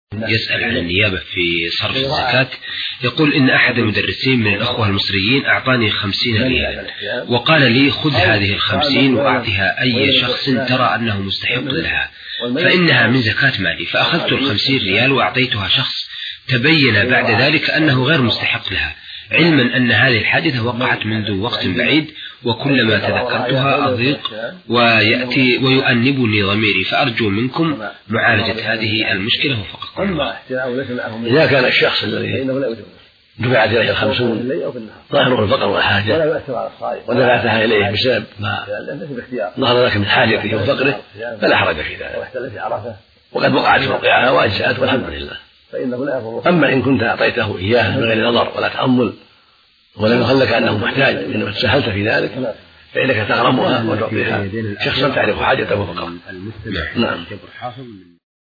يسأل عن النيابة في صرف الزكاة. يقول إن أحد المدرسين من الأخوة المصريين أعطاني 50 ريال وقال لي خذ هذه 50 وأعطها أي شخص ترى أنه مستحق لها فإنها من زكاة مالي، فأخذت 50 ريال وأعطيتها شخص تبين بعد ذلك أنه غير مستحق لها، علما أن هذه الحادثة وقعت منذ وقت بعيد، وكلما تذكرتها أضيق ويأتي ويؤنبني ضميري، فأرجو منكم معالجة هذه المشكلة وفقكم الله. إذا كان الشخص الذي دفعت إليه 50 ظاهره الفقر والحاجة ودفعتها إليه بسبب ما ظهر لك من حاجته وفقره فلا حرج في ذلك، وقد وقعت موقعها وأجزأت والحمد لله. أما إن كنت أعطيته إياه من غير نظر ولا تأمل ولم يخل لك أنه محتاج إنما تسهلت في ذلك فإنك تغرمها وتعطيها شخصا تعرف حاجته وفقره. نعم.